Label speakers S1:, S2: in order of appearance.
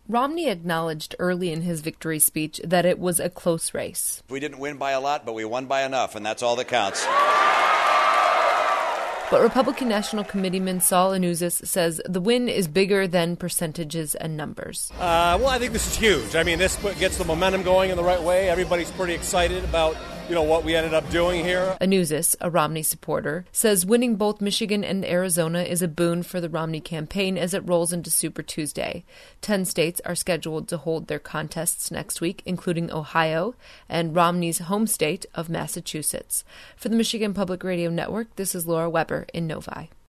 S1: Romney acknowledged early in his victory speech that it was a close race.
S2: We didn't win by a lot, but we won by enough, and that's all that counts.
S1: But Republican National Committeeman Saul Anouzis says the win is bigger than percentages and numbers.
S3: Well, I think this is huge. I mean, this gets the momentum going in the right way. Everybody's pretty excited about what we ended up doing here.
S1: Anouzis, a Romney supporter, says winning both Michigan and Arizona is a boon for the Romney campaign as it rolls into Super Tuesday. 10 states are scheduled to hold their contests next week, including Ohio and Romney's home state of Massachusetts. For the Michigan Public Radio Network, this is Laura Weber in Novi.